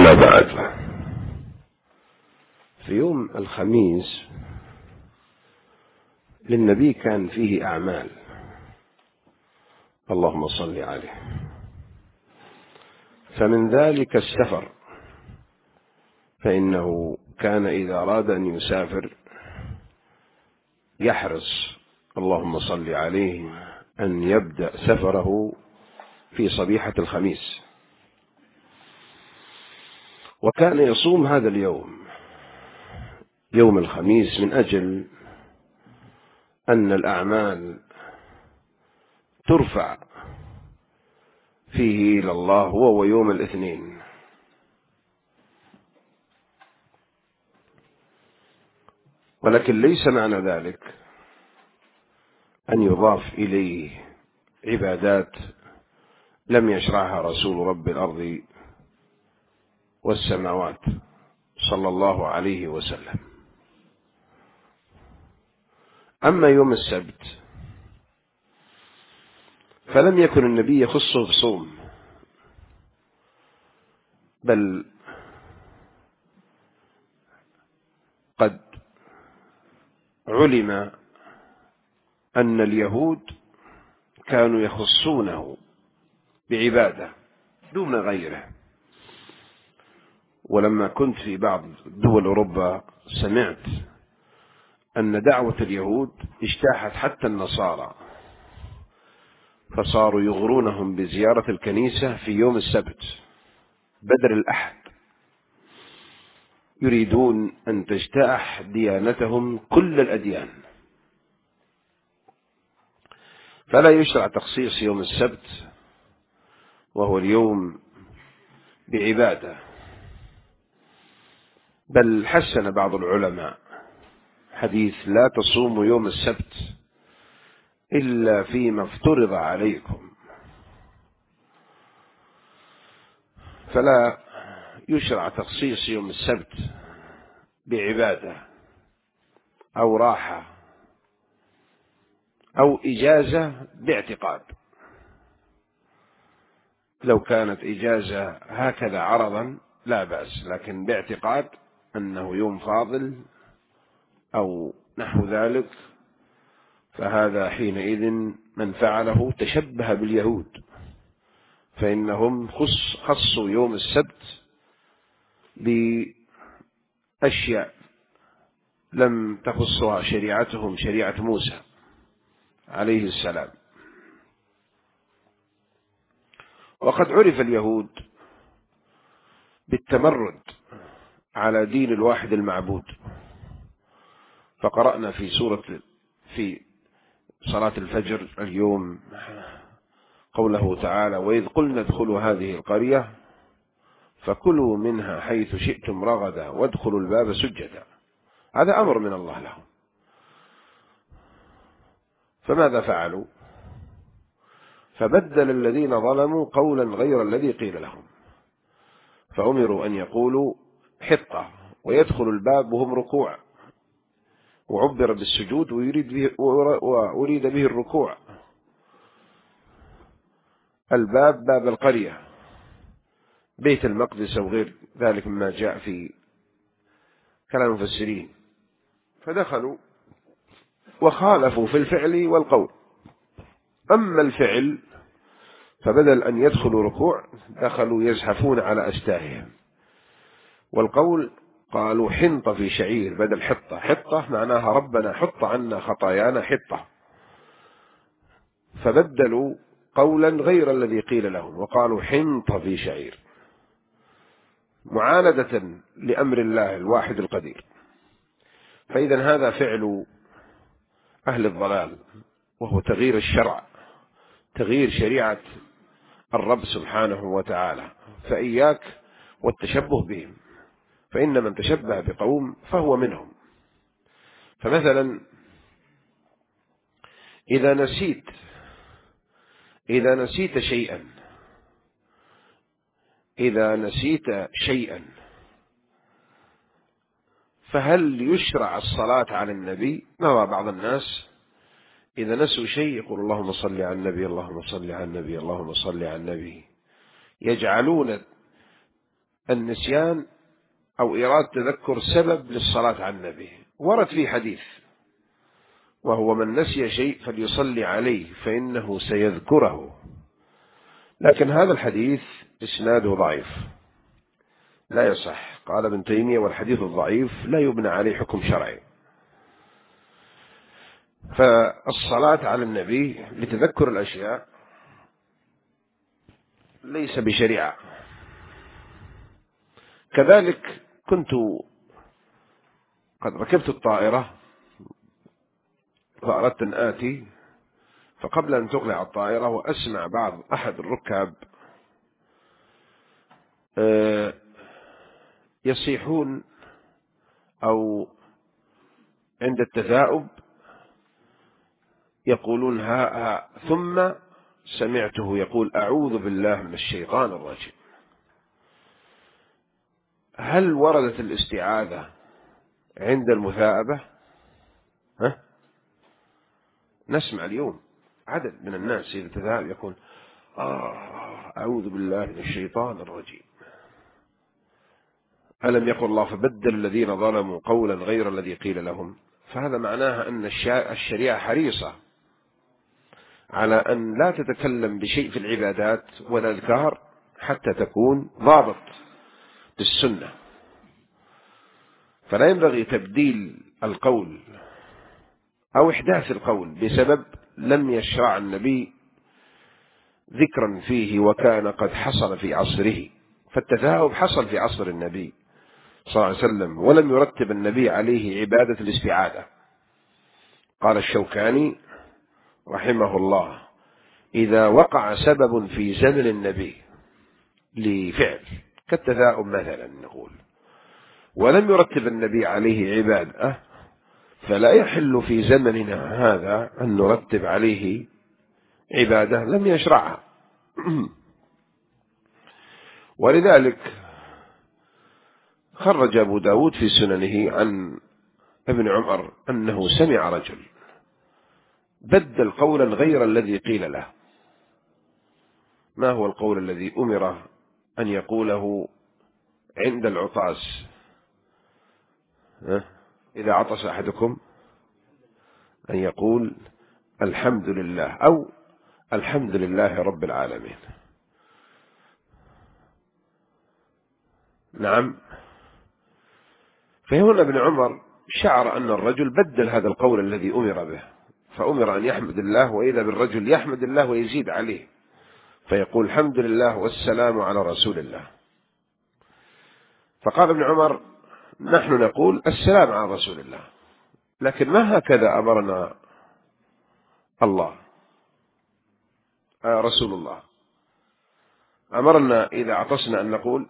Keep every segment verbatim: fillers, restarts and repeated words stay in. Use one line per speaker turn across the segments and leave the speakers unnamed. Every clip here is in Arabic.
أما بعد، في يوم الخميس للنبي كان فيه أعمال، اللهم صل عليه. فمن ذلك السفر، فإنه كان إذا أراد أن يسافر يحرص، اللهم صل عليه، أن يبدأ سفره في صبيحة الخميس، وكان يصوم هذا اليوم يوم الخميس من أجل أن الأعمال ترفع فيه إلى الله، هو ويوم الاثنين. ولكن ليس معنى ذلك أن يضاف إليه عبادات لم يشرعها رسول رب الأرض والسماوات صلى الله عليه وسلم. أما يوم السبت فلم يكن النبي يخصه بصوم، بل قد علم أن اليهود كانوا يخصونه بعبادة دون غيره. ولما كنت في بعض دول أوروبا سمعت أن دعوة اليهود اجتاحت حتى النصارى، فصاروا يغرونهم بزيارة الكنيسة في يوم السبت بدل الأحد، يريدون أن تجتاح ديانتهم كل الأديان. فلا يشرع تخصيص يوم السبت وهو اليوم بعبادة، بل حسن بعض العلماء حديث لا تصوموا يوم السبت إلا فيما افترض عليكم. فلا يشرع تخصيص يوم السبت بعبادة أو راحة أو إجازة باعتقاد. لو كانت إجازة هكذا عرضا لا بأس، لكن باعتقاد أنه يوم فاضل أو نحو ذلك، فهذا حينئذ من فعله تشبه باليهود، فإنهم خص خصوا يوم السبت بأشياء لم تخصها شريعتهم، شريعة موسى عليه السلام. وقد عرف اليهود بالتمرد على دين الواحد المعبود، فقرأنا في سورة في صلاة الفجر اليوم قوله تعالى: وإذ قلنا ادخلوا هذه القرية فكلوا منها حيث شئتم رغدا وادخلوا الباب سجدا. هذا أمر من الله لهم، فماذا فعلوا؟ فبدل الذين ظلموا قولا غير الذي قيل لهم، فأمروا أن يقولوا حطة ويدخلوا الباب وهم ركوع، وعبر بالسجود ويريد به وأريد به الركوع. الباب باب القرية، بيت المقدس أو غير ذلك مما جاء في كلام المفسرين، فدخلوا وخالفوا في الفعل والقول. أما الفعل فبدل أن يدخلوا ركوع دخلوا يزحفون على أستاههم، والقول قالوا حنطة في شعير بدل حطة. حطة معناها ربنا حط عنا خطايانا حطة، فبدلوا قولا غير الذي قيل لهم وقالوا حنطة في شعير، معاندة لأمر الله الواحد القدير. فإذا هذا فعل أهل الضلال، وهو تغيير الشرع، تغيير شريعة الرب سبحانه وتعالى. فإياك والتشبه بهم، فإن من تشبه بقوم فهو منهم. فمثلا إذا نسيت إذا نسيت شيئا إذا نسيت شيئا فهل يشرع الصلاة على النبي؟ نرى بعض الناس إذا نسوا شيء يقول اللهم صل على النبي، اللهم صل على النبي، اللهم صل على النبي. يجعلون النسيان أو إيراد تذكر سبب للصلاة على النبي. ورد في حديث وهو من نسي شيء فليصلي عليه فإنه سيذكره، لكن هذا الحديث إسناده ضعيف لا يصح. قال ابن تيمية والحديث الضعيف لا يبنى عليه حكم شرعي. فالصلاة على النبي لتذكر الأشياء ليس بشريعة. كذلك كنت قد ركبت الطائرة فأردت أن آتي، فقبل أن تقلع الطائرة وأسمع بعض أحد الركاب يصيحون أو عند التثاؤب يقولون ها ها، ثم سمعته يقول أعوذ بالله من الشيطان الرجيم. هل وردت الاستعاذة عند المثاءبة؟ ها؟ نسمع اليوم عدد من الناس إذا تثاءب يقول آه أعوذ بالله من الشيطان الرجيم. ألم يقل الله فبدل الذين ظلموا قولا غير الذي قيل لهم؟ فهذا معناها أن الشريعة حريصة على أن لا تتكلم بشيء في العبادات والأذكار حتى تكون ضابط بالسنة. فلا ينبغي تبديل القول أو إحداث القول بسبب لم يشرع النبي ذكرا فيه وكان قد حصل في عصره. فالتثاؤب حصل في عصر النبي صلى الله عليه وسلم ولم يرتب النبي عليه عبادة الاستعاذة. قال الشوكاني رحمه الله إذا وقع سبب في زمن النبي لفعل كالتثاؤب مثلا نقول ولم يرتب النبي عليه عبادة، فلا يحل في زمننا هذا أن نرتب عليه عبادة لم يشرعها. ولذلك خرج أبو داود في سننه عن ابن عمر أنه سمع رجل بدل قولا غير الذي قيل له. ما هو القول الذي أمر أن يقوله عند العطاس؟ إذا عطس أحدكم أن يقول الحمد لله أو الحمد لله رب العالمين. نعم. فهنا ابن عمر شعر أن الرجل بدل هذا القول الذي أمر به، فأمر أن يحمد الله، وإذا بالرجل يحمد الله ويزيد عليه فيقول الحمد لله والسلام على رسول الله. فقال ابن عمر نحن نقول السلام على رسول الله، لكن ما هكذا أمرنا الله آه رسول الله. أمرنا إذا عطسنا أن نقول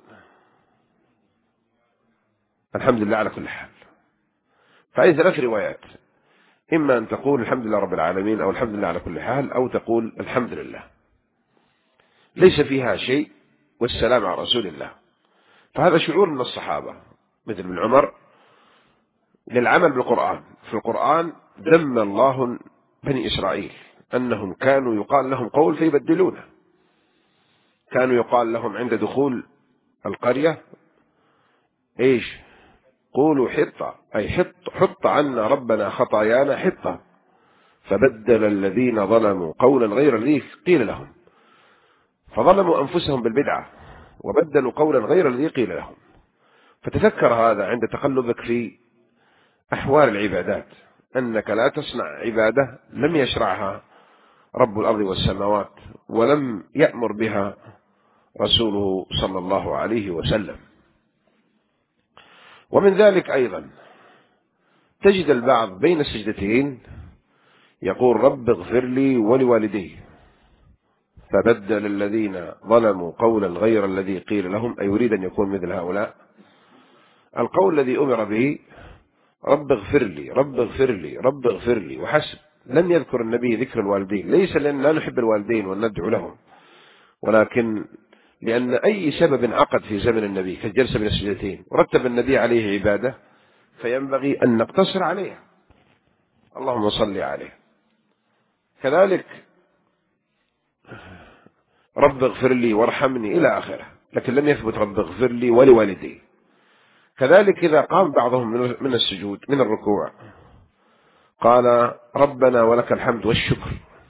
الحمد لله على كل حال. فهذه ثلاث روايات، إما أن تقول الحمد لله رب العالمين أو الحمد لله على كل حال أو تقول الحمد لله ليس فيها شيء والسلام على رسول الله. فهذا شعور من الصحابة مثل ابن عمر للعمل بالقرآن. في القرآن ذم الله بني إسرائيل أنهم كانوا يقال لهم قول فيبدلونه. كانوا يقال لهم عند دخول القرية إيش؟ قولوا حطة، أي حط, حط عنا ربنا خطايانا حطة، فبدل الذين ظلموا قولا غير الذي قيل لهم، فظلموا أنفسهم بالبدعة وبدلوا قولا غير الذي قيل لهم. فتذكر هذا عند تقلبك في أحوال العبادات، أنك لا تصنع عبادة لم يشرعها رب الأرض والسماوات ولم يأمر بها رسوله صلى الله عليه وسلم. ومن ذلك أيضا تجد البعض بين السجدتين يقول رب اغفر لي ولوالدي، فبدل الذين ظلموا قولا غير الذي قيل لهم، أي يريد أن يكون مثل هؤلاء. القول الذي أمر به رب اغفر لي رب اغفر لي رب اغفر لي وحسب، لم يذكر النبي ذكر الوالدين، ليس لأن لا نحب الوالدين وندعو لهم، ولكن لأن أي سبب عقد في زمن النبي كالجلسة بين السجدتين ورتب النبي عليه عبادة فينبغي أن نقتصر عليها، اللهم صل عليه. كذلك رب اغفر لي وارحمني إلى آخره، لكن لم يثبت رب اغفر لي ولوالدي. كذلك إذا قام بعضهم من السجود من الركوع قال ربنا ولك الحمد والشكر،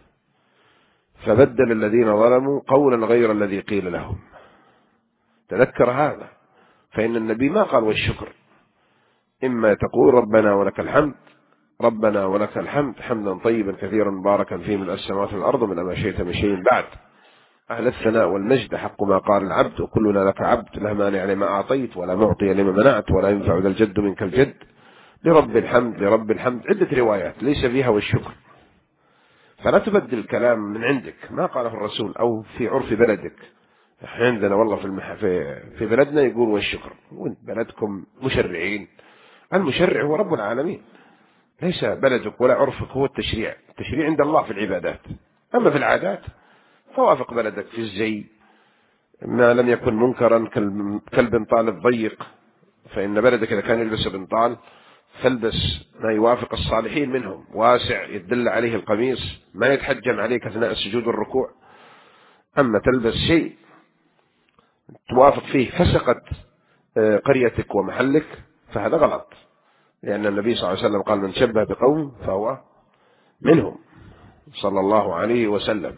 فبدل الذين ظلموا قولا غير الذي قيل لهم. تذكر هذا، فإن النبي ما قال والشكر، إما تقول ربنا ولك الحمد، ربنا ولك الحمد حمدا طيبا كثيرا مباركا فيه من السماوات والأرض من ما شئت من شيء بعد، أهل الثناء والمجد حق ما قال العبد وكلنا لك عبد، لا مانع لما أعطيت ولا معطي لما منعت ولا ينفع ذا الجد منك الجد، لرب الحمد لرب الحمد. عدة روايات ليس فيها والشكر. فلا تبدل الكلام من عندك ما قاله الرسول أو في عرف بلدك. عندنا والله في, المح... في في بلدنا يقول والشكر، وانت بلدكم مشرعين. المشرع هو رب العالمين، ليس بلدك ولا عرفك هو التشريع. التشريع عند الله في العبادات، أما في العادات فوافق بلدك في الزي ما لم يكن منكرا كالبنطال الضيق، فإن بلدك إذا كان يلبس بنطال فالبس ما يوافق الصالحين منهم، واسع يدل عليه القميص، ما يتحجم عليك أثناء السجود والركوع. أما تلبس شيء توافق فيه فسقت قريتك ومحلك فهذا غلط، لأن النبي صلى الله عليه وسلم قال من شبه بقوم فهو منهم صلى الله عليه وسلم.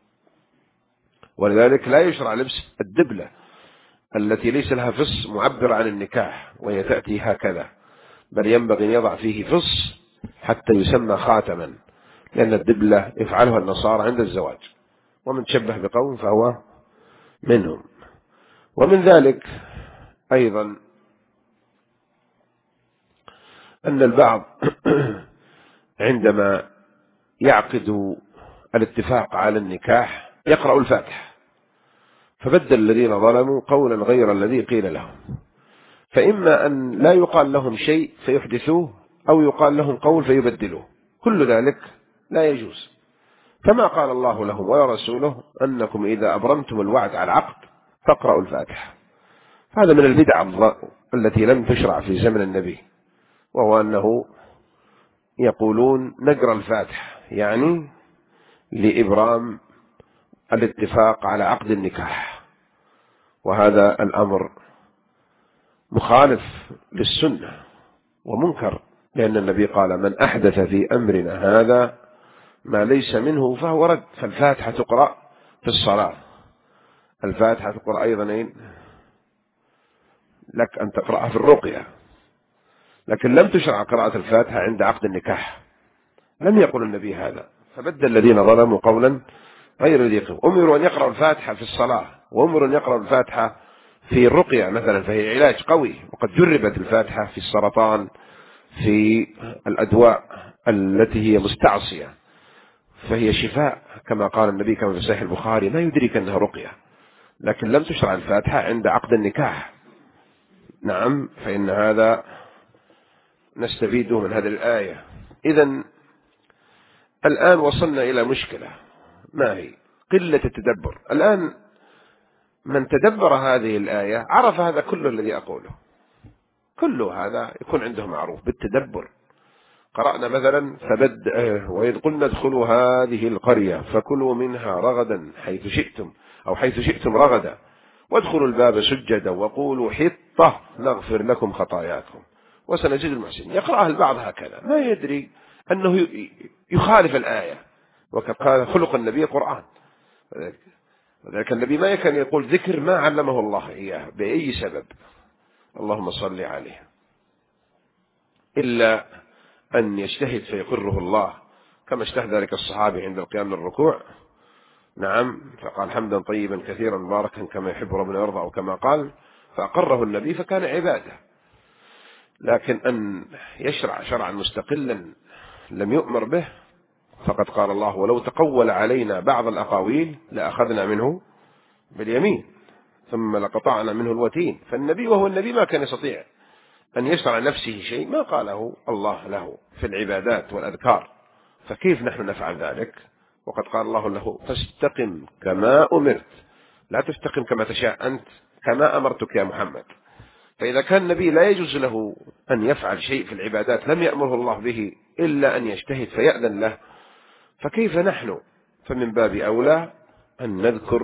ولذلك لا يشرع لبس الدبلة التي ليس لها فص معبر عن النكاح وهي تأتي هكذا، بل ينبغي أن يضع فيه فص حتى يسمى خاتما، لأن الدبلة يفعلها النصارى عند الزواج. ومن شبه بقوم فهو منهم. ومن ذلك أيضا أن البعض عندما يعقد الاتفاق على النكاح يقرأ الفاتحة، فبدل الذين ظلموا قولا غير الذي قيل لهم، فإما أن لا يقال لهم شيء فيحدثوه أو يقال لهم قول فيبدلوه، كل ذلك لا يجوز. فما قال الله لهم ولا رسوله أنكم إذا أبرمتم الوعد على العقد فاقرأوا الفاتحة. هذا من البدع التي لم تشرع في زمن النبي، وهو أنه يقولون نقرأ الفاتحة يعني لإبرام الاتفاق على عقد النكاح، وهذا الأمر مخالف للسنة ومنكر، لأن النبي قال من أحدث في أمرنا هذا ما ليس منه فهو رد. فالفاتحة تقرأ في الصلاة، الفاتحة تقرأ أيضا لك أن تقرأها في الرقية، لكن لم تشرع قراءة الفاتحة عند عقد النكاح، لم يقل النبي هذا. فبدل الذين ظلموا قولا غير الذي قيل. أمروا أن يقرأوا الفاتحة في الصلاة، وأمروا أن يقرأوا الفاتحة في الرقية مثلا، فهي علاج قوي، وقد جربت الفاتحة في السرطان، في الأدواء التي هي مستعصية، فهي شفاء كما قال النبي كما في صحيح البخاري ما يدرك أنها رقية. لكن لم تشرع الفاتحة عند عقد النكاح. نعم، فإن هذا نستفيده من هذه الآية. إذن الآن وصلنا إلى مشكلة، ما هي؟ قلة التدبر. الآن من تدبر هذه الآية عرف هذا كل الذي أقوله، كل هذا يكون عنده معروف بالتدبر. قرأنا مثلا فبد وإذ قلنا ادخلوا هذه القرية فكلوا منها رغدا حيث شئتم أو حيث شئتم رغدا وادخلوا الباب سجدا وقولوا حطة نغفر لكم خطاياكم وسنزيد المحسنين. يقرأها البعض هكذا ما يدري أنه يخالف الآية، وقد قال خلق النبي قرآن. ذلك النبي ما كان يقول ذكر ما علمه الله إياه بأي سبب، اللهم صل عليه، إلا أن يجتهد فيقره الله، كما اجتهد ذلك الصحابي عند القيام للركوع. نعم، فقال حمدا طيبا كثيرا مباركا كما يحب ربنا يرضى، أو كما قال، فأقره النبي فكان عبادة. لكن أن يشرع شرعا مستقلا لم يؤمر به، فقد قال الله ولو تقول علينا بعض الأقاويل لأخذنا منه باليمين ثم لقطعنا منه الوتين. فالنبي وهو النبي ما كان يستطيع أن يشرع نفسه شيء ما قاله الله له في العبادات والأذكار، فكيف نحن نفعل ذلك؟ وقد قال الله له فاستقم كما أمرت، لا تستقم كما تشاء أنت، كما أمرتك يا محمد. فإذا كان النبي لا يجوز له أن يفعل شيء في العبادات لم يأمره الله به إلا أن يجتهد فيأذن له، فكيف نحن؟ فمن باب أولى أن نذكر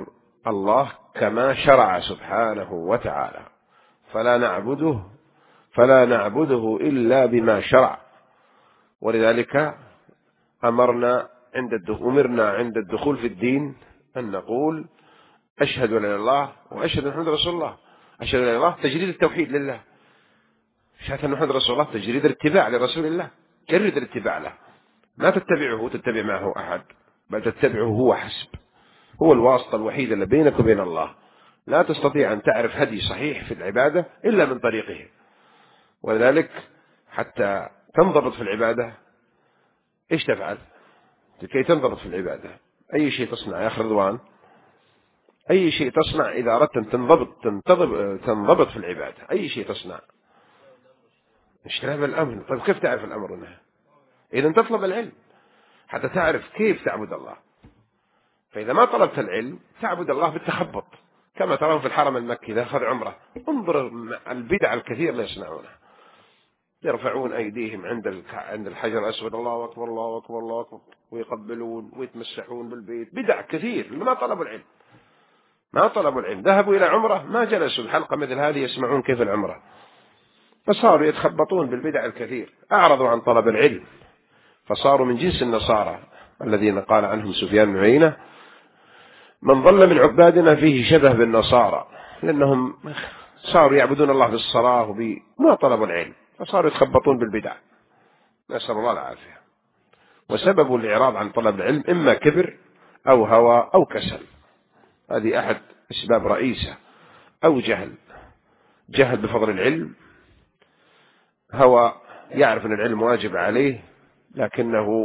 الله كما شرع سبحانه وتعالى، فلا نعبده فلا نعبده إلا بما شرع. ولذلك أمرنا عند الدخول أمرنا عند الدخول في الدين أن نقول أشهد أن لا إله إلا الله وأشهد أن محمد رسول الله. أشهد أن لا إله إلا الله تجريد التوحيد لله، شهادة أن محمد رسول الله تجريد الاتباع لرسول الله، جرد الاتباع له، ما تتبعه تتبع معه أحد، بل تتبعه هو حسب، هو الواسطة الوحيدة اللي بينك وبين الله. لا تستطيع أن تعرف هدي صحيح في العبادة إلا من طريقه. ولذلك حتى تنضبط في العبادة إيش تفعل؟ لكي تنضبط في العبادة أي شيء تصنع يا أخي رضوان، أي شيء تصنع إذا أردت أن تنضبط تنضبط تنضبط في العبادة، أي شيء تصنع اشتراب الأمر. طيب كيف تعرف الأمر هنا؟ إذا تطلب العلم حتى تعرف كيف تعبد الله. فإذا ما طلبت العلم تعبد الله بالتخبط، كما ترون في الحرم المكي إذا أخذ عمره، انظر البدع الكثير اللي يصنعونها، يرفعون أيديهم عند عند الحجر الأسود، الله أكبر الله أكبر الله أكبر، ويقبلون ويتمسحون بالبيت، بدع كثير. ما طلبوا العلم، ما طلبوا العلم، ذهبوا إلى عمره ما جلسوا الحلقة مثل هذه يسمعون كيف العمرة، فصاروا يتخبطون بالبدع الكثير، أعرضوا عن طلب العلم، فصاروا من جنس النصارى الذين قال عنهم سفيان بن عيينة من ظل من عبادنا فيه شبه بالنصارى، لأنهم صاروا يعبدون الله بالصلاة وبي ما طلبوا العلم، فصاروا يتخبطون بالبدع، نسأل الله العافية. وسبب الإعراض عن طلب العلم إما كبر أو هوى أو كسل، هذه أحد أسباب رئيسة، أو جهل، جهل بفضل العلم، هوى يعرف أن العلم واجب عليه لكنه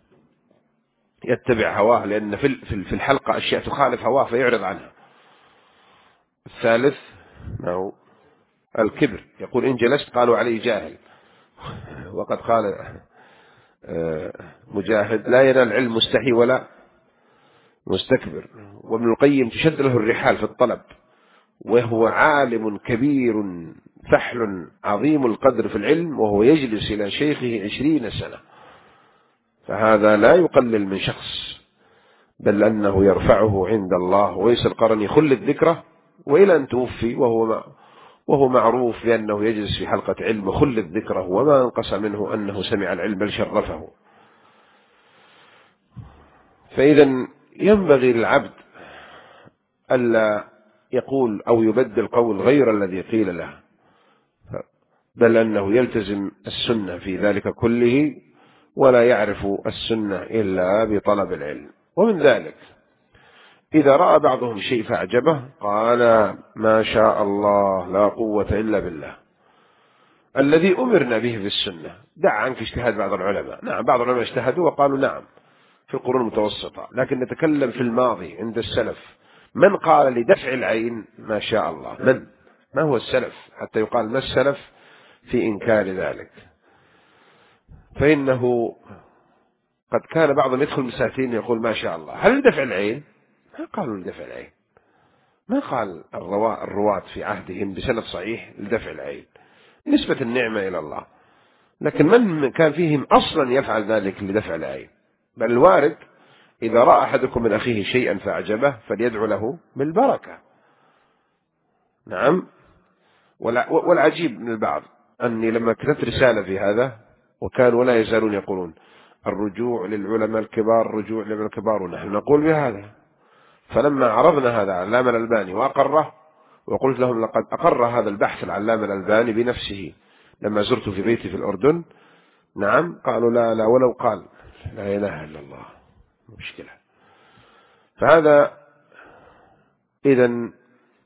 يتبع هواه، لأن في الحلقة أشياء تخالف هواه فيعرض عنها. الثالث هو الكبر، يقول إن جلست قالوا علي جاهل، وقد قال مجاهد لا ينال العلم مستحي ولا مستكبر. وابن القيم تشد له الرحال في الطلب، وهو عالم كبير فحل عظيم القدر في العلم، وهو يجلس إلى شيخه عشرين سنة، فهذا لا يقلل من شخص، بل أنه يرفعه عند الله. ويس القرني خلد ذكره وإلى أن توفي وهو وهو معروف بأنه يجلس في حلقة علم خلد ذكره، وما انقص منه أنه سمع العلم بل شرفه. فإذا ينبغي للعبد ألا يقول أو يبدل قول غير الذي قيل له، بل أنه يلتزم السنة في ذلك كله، ولا يعرف السنة إلا بطلب العلم. ومن ذلك إذا رأى بعضهم شيء فأعجبه قال ما شاء الله لا قوة إلا بالله، الذي أمرنا به في السنة. دع عنك اجتهاد بعض العلماء، نعم بعض العلماء اجتهدوا وقالوا نعم في القرون المتوسطة، لكن نتكلم في الماضي عند السلف، من قال لدفع العين ما شاء الله؟ من ما هو السلف حتى يقال ما السلف في إنكار ذلك؟ فإنه قد كان بعضهم يدخل مساكين يقول ما شاء الله، هل لدفع العين؟ ما قالوا لدفع العين، ما قال الرواة في عهدهم بسند صحيح لدفع العين، نسبة النعمة إلى الله، لكن من كان فيهم أصلا يفعل ذلك لدفع العين؟ بل الوارد إذا رأى أحدكم من أخيه شيئا فأعجبه فليدعو له بالبركة. نعم. والعجيب من البعض أني لما كتبت رسالة في هذا، وكان ولا يزالون يقولون الرجوع للعلماء الكبار، الرجوع للعلماء الكبار، ونحن نقول بهذا. فلما عرضنا هذا على العلامة الألباني وأقره، وقلت لهم لقد أقر هذا البحث العلامة الألباني بنفسه لما زرت في بيتي في الأردن، نعم، قالوا لا لا ولو قال لا إله إلا الله، مشكلة. فهذا إذن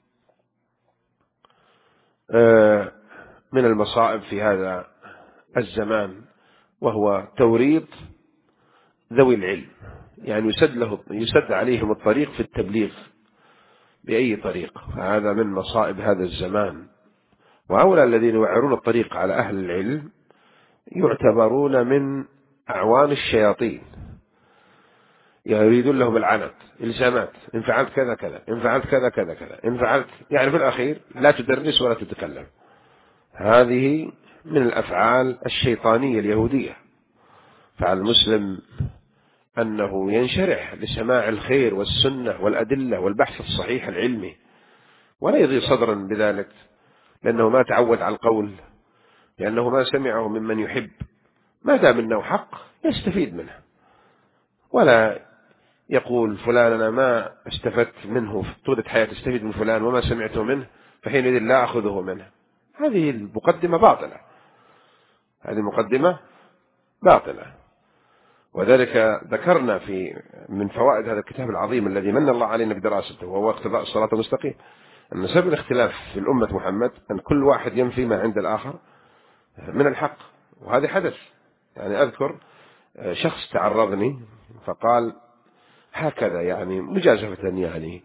من المصائب في هذا الزمان، وهو توريط ذوي العلم، يعني يسد له يسد عليهم الطريق في التبليغ بأي طريق، فهذا من مصائب هذا الزمان. وهؤلاء الذين يوعرون الطريق على أهل العلم يعتبرون من أعوان الشياطين، يريدون لهم العنت، إلزامات، إن فعلت كذا كذا، إن فعلت كذا كذا كذا، إن فعلت، يعني في الأخير لا تدرس ولا تتكلم. هذه من الأفعال الشيطانية اليهودية. فعلى المسلم أنه ينشرح لسماع الخير والسنة والأدلة والبحث الصحيح العلمي، ولا يضيق صدرا بذلك لأنه ما تعود على القول، لأنه ما سمعه ممن يحب. ما دام أنه حق يستفيد منه، ولا يقول فلان أنا ما استفدت منه في طولة حياتي، استفيد من فلان وما سمعته منه فحينئذ لا أخذه منه. هذه المقدمة باطلة، هذه مقدمة باطلة. وذلك ذكرنا في من فوائد هذا الكتاب العظيم الذي من الله علينا بدراسته، وهو اقتضاء الصراط المستقيم، أن سبب الاختلاف في الأمة محمد أن كل واحد ينفي ما عند الآخر من الحق، وهذا حدث. يعني أذكر شخص تعرضني فقال هكذا، يعني مجازفة، يعني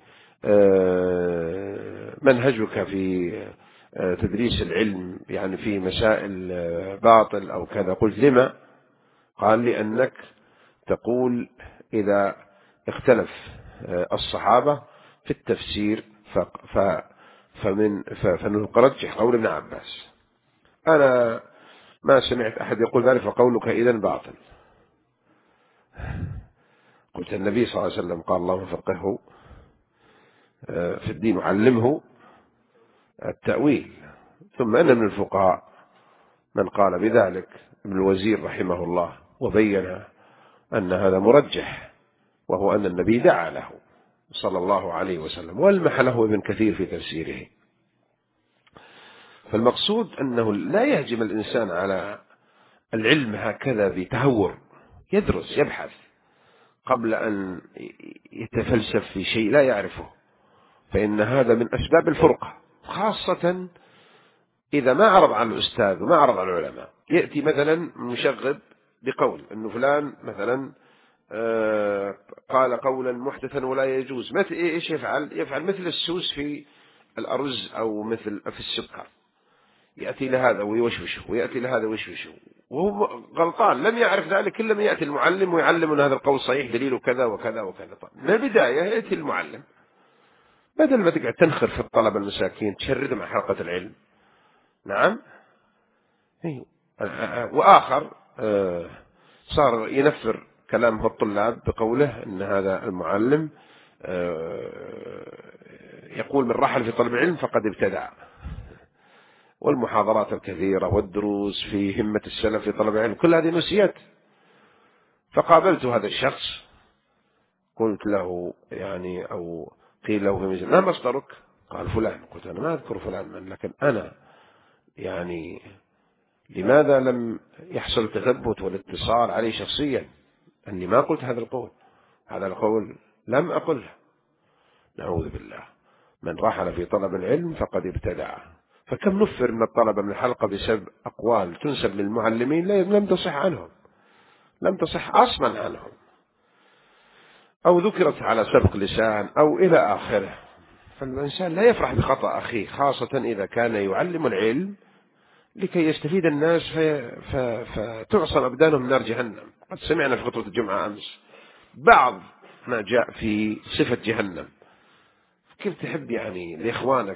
منهجك في تدريس العلم يعني في مسائل باطل أو كذا. قلت لما؟ قال لأنك تقول إذا اختلف الصحابة في التفسير فمن فنرجح قول ابن عباس. أنا ما سمعت أحد يقول ذلك، فقولك إذن باطل. قلت النبي صلى الله عليه وسلم قال اللهم فقهه في الدين وعلمه التأويل. ثم أن من الفقهاء من قال بذلك، ابن الوزير رحمه الله، وبين أن هذا مرجح، وهو أن النبي دعا له صلى الله عليه وسلم، والمح له ابن كثير في تفسيره. فالمقصود أنه لا يهجم الإنسان على العلم هكذا بتهور، يدرس يبحث قبل أن يتفلسف في شيء لا يعرفه، فإن هذا من أسباب الفرقة، خاصة إذا ما عرض على الأستاذ وما عرض على العلماء. يأتي مثلا مشغب بقول أنه فلان مثلا قال قولا محدثا ولا يجوز، مثل إيش يفعل؟ يفعل مثل السوس في الأرز أو مثل في السكر، يأتي لهذا ويوشوشه ويأتي لهذا ويوشوشه، وهو غلطان لم يعرف ذلك إلا لما يأتي المعلم ويعلم أن هذا القول صحيح دليله كذا وكذا وكذا. طيب من البداية يأتي المعلم، بدل ما تقعد تنخر في الطلبة المساكين تشردهم عن حلقة العلم. نعم. وآخر صار ينفر كلامه الطلاب بقوله أن هذا المعلم يقول من رحل في طلب العلم فقد ابتدع، والمحاضرات الكثيرة والدروس في همة السلف في طلب العلم كل هذه نسيت. فقابلت هذا الشخص قلت له يعني أو قيل له ما مصدرك؟ قال فلان. قلت أنا ما أذكر فلان من، لكن أنا يعني لماذا لم يحصل التثبت والاتصال عليه شخصيا أني ما قلت هذا القول؟ هذا القول لم أقله. نعوذ بالله. من رحل في طلب العلم فقد ابتدع. فكم نفر من الطلبة من الحلقة بسبب أقوال تنسب للمعلمين لم تصح عنهم، لم تصح أصلا عنهم، أو ذكرت على سبق لسان أو إلى آخره. فالإنسان لا يفرح بخطأ أخيه، خاصة إذا كان يعلم العلم لكي يستفيد الناس فتعصم أبدانهم من نار جهنم. قد سمعنا في خطبة الجمعة أمس بعض ما جاء في صفة جهنم. كيف تحب يعني لإخوانك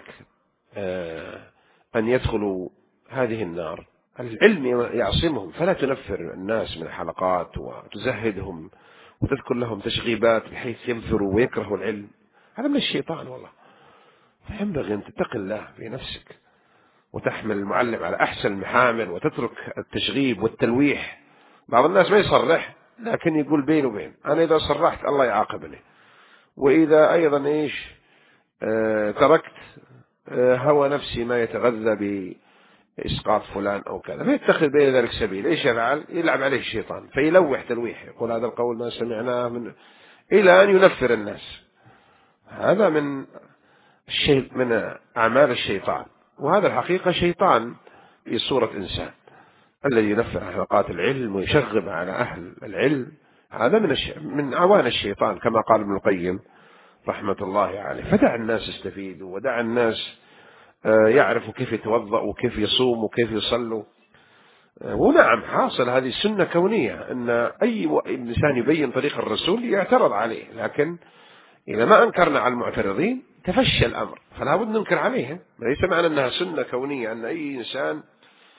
أن يدخلوا هذه النار؟ العلم يعصمهم، فلا تنفر الناس من الحلقات وتزهدهم وتذكر لهم تشغيبات بحيث ينفروا ويكرهوا العلم. هذا من الشيطان والله. فينبغي أن تتقي الله في نفسك وتحمل المعلم على أحسن المحامل وتترك التشغيب والتلويح. بعض الناس ما يصرح لكن يقول بين وبين، أنا إذا صرحت الله يعاقبني، وإذا أيضا إيش آه تركت آه هوى نفسي ما يتغذى بإسقاط فلان أو كذا، فيتخذ بين ذلك سبيل. إيش يفعل؟ يلعب عليه الشيطان فيلوح تلويح، يقول هذا القول ما سمعناه من، إلى أن ينفر الناس. هذا من الشيء من أعمال الشيطان، وهذا الحقيقة شيطان في صورة إنسان الذي ينفر عن حلقات العلم ويشغب على أهل العلم. هذا من الش... من أعوان الشيطان كما قال ابن القيم رحمة الله عليه. فدع الناس يستفيدوا، ودع الناس يعرفوا كيف يتوضأوا وكيف يصوموا وكيف يصلوا. ونعم حاصل هذه السنة كونية أن أي إنسان يبين طريق الرسول يعترض عليه، لكن إذا ما أنكرنا على المعترضين تفشى الأمر، فلا بد ننكر عليهم. ليس معنى أنها سنة كونية أن أي إنسان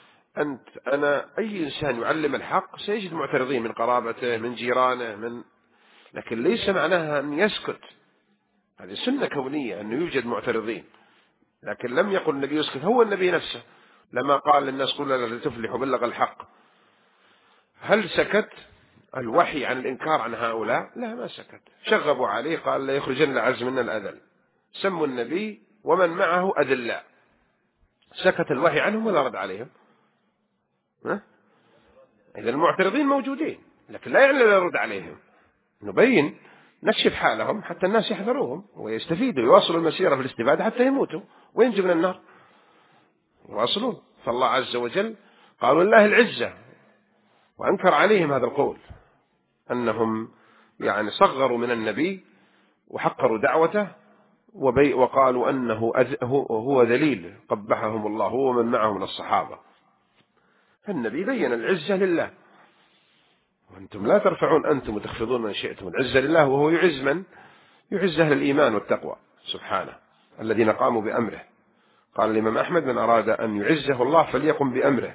أنت أنا أي إنسان يعلم الحق سيجد معترضين من قرابته من جيرانه من لكن ليس معناها أن يسكت. هذه سنة كونية أنه يوجد معترضين، لكن لم يقل النبي يسكت. هو النبي نفسه لما قال للناس قل لا تفلح وبلغ الحق، هل سكت الوحي عن الإنكار عن هؤلاء؟ لا، ما سكت. شغبوا عليه، قال لا يخرجن العز منا الأذل، سموا النبي ومن معه أذلاء. سكت الوحي عنهم ولا رد عليهم؟ إذا المعترضين موجودين، لكن لا يعني لا يرد عليهم. نبين نكشف حالهم حتى الناس يحذروهم ويستفيدوا، يواصلوا المسيرة في الاستفادة حتى يموتوا وينجوا من النار، يواصلون. فالله عز وجل قالوا لله العزة، وأنكر عليهم هذا القول أنهم يعني صغروا من النبي وحقروا دعوته، وقالوا أنه هو ذليل قبحهم الله هو ومن معه من الصحابة. فالنبي بين العزة لله، وأنتم لا ترفعون أنتم وتخفضون من شئتم. العزة لله، وهو يعز من؟ يعز أهل الإيمان والتقوى سبحانه الذين قاموا بأمره. قال الإمام أحمد من أراد أن يعزه الله فليقم بأمره،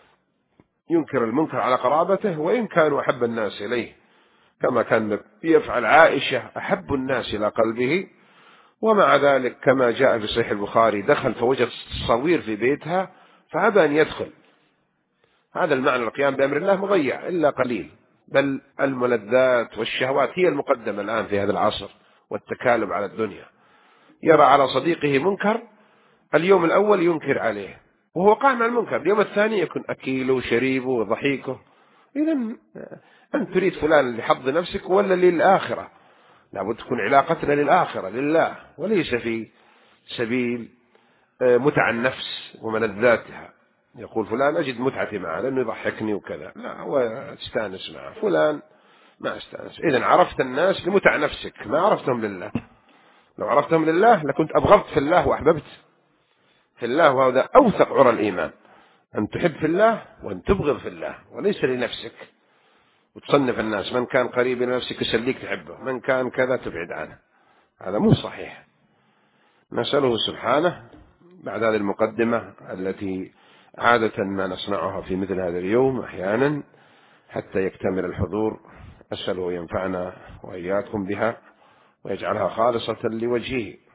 ينكر المنكر على قرابته وإن كانوا أحب الناس إليه، كما كان يفعل عائشة أحب الناس إلى قلبه، ومع ذلك كما جاء في صحيح البخاري دخل فوجد صوير في بيتها فأبى أن يدخل. هذا المعنى، القيام بأمر الله مضيع إلا قليل، بل الملذات والشهوات هي المقدمة الآن في هذا العصر، والتكالب على الدنيا. يرى على صديقه منكر، اليوم الأول ينكر عليه وهو قائم على المنكر، اليوم الثاني يكون أكيله وشريبه وضحيكه. إذا أنت تريد فلان لحظ نفسك ولا للآخرة؟ لابد تكون علاقتنا للآخرة لله، وليس في سبيل متع النفس وملذاتها. يقول فلان أجد متعتي معه لأنه يضحكني وكذا، لا، هو استانس معه. فلان ما استانس. إذن عرفت الناس لمتع نفسك، ما عرفتهم لله. لو عرفتهم لله لكنت أبغضت في الله وأحببت في الله، وهذا أوثق عرى الإيمان، أن تحب في الله وأن تبغض في الله، وليس لنفسك وتصنف الناس، من كان قريب لنفسك يسليك تحبه، من كان كذا تبعد عنه. هذا مو صحيح. نسأله سبحانه بعد هذه المقدمة التي عادة ما نصنعها في مثل هذا اليوم أحيانا حتى يكتمل الحضور، أسأله ينفعنا وإياكم بها ويجعلها خالصة لوجهه.